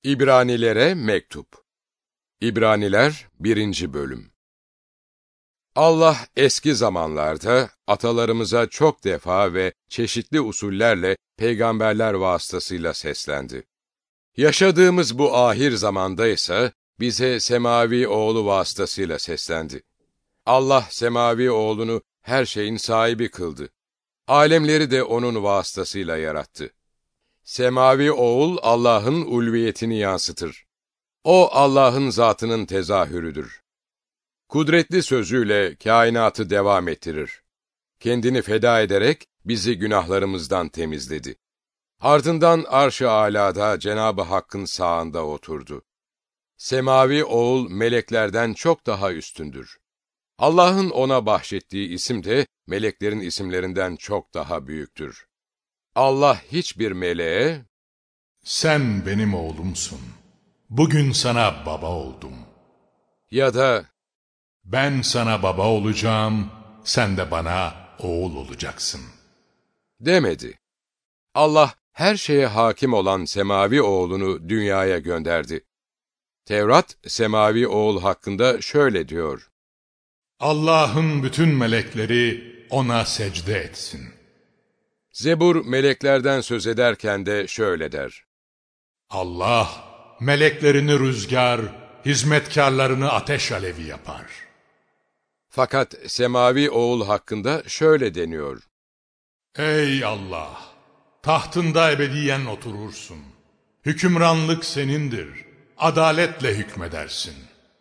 İbranilere Mektup. İbraniler 1. Bölüm. Allah eski zamanlarda atalarımıza çok defa ve çeşitli usullerle peygamberler vasıtasıyla seslendi. Yaşadığımız bu ahir zamanda ise bize semavi oğlu vasıtasıyla seslendi. Allah semavi oğlunu her şeyin sahibi kıldı. Alemleri de onun vasıtasıyla yarattı. Semavi oğul Allah'ın ulviyetini yansıtır. O Allah'ın zatının tezahürüdür. Kudretli sözüyle kainatı devam ettirir. Kendini feda ederek bizi günahlarımızdan temizledi. Ardından arş-ı âlâda Cenab-ı Hakk'ın sağında oturdu. Semavi oğul meleklerden çok daha üstündür. Allah'ın ona bahşettiği isim de meleklerin isimlerinden çok daha büyüktür. Allah hiçbir meleğe, "Sen benim oğlumsun, bugün sana baba oldum." ya da "Ben sana baba olacağım, sen de bana oğul olacaksın." demedi. Allah her şeye hakim olan semavi oğlunu dünyaya gönderdi. Tevrat, semavi oğul hakkında şöyle diyor: "Allah'ın bütün melekleri ona secde etsin." Zebur, meleklerden söz ederken de şöyle der: "Allah, meleklerini rüzgar, hizmetkarlarını ateş alevi yapar." Fakat semavi oğul hakkında şöyle deniyor: "Ey Allah! Tahtında ebediyen oturursun. Hükümranlık senindir. Adaletle hükmedersin.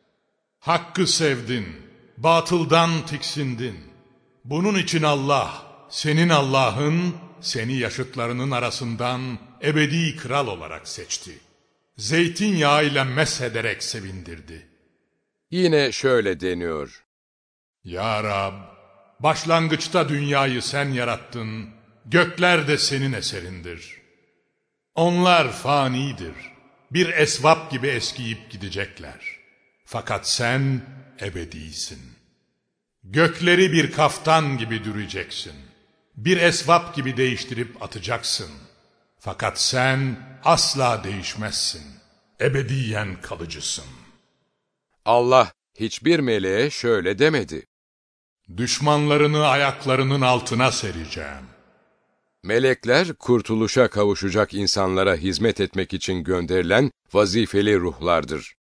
Hakkı sevdin, batıldan tiksindin. Bunun için Allah, senin Allah'ın, seni yaşıtlarının arasından ebedi kral olarak seçti. Zeytinyağıyla meshederek sevindirdi." Yine şöyle deniyor: "Ya Rab, başlangıçta dünyayı sen yarattın, gökler de senin eserindir. Onlar fanidir, bir esvap gibi eskiyip gidecekler. Fakat sen ebedisin. Gökleri bir kaftan gibi düreceksin, bir esvap gibi değiştirip atacaksın. Fakat sen asla değişmezsin, ebediyen kalıcısın." Allah hiçbir meleğe şöyle demedi: "Düşmanlarını ayaklarının altına sereceğim." Melekler, kurtuluşa kavuşacak insanlara hizmet etmek için gönderilen vazifeli ruhlardır.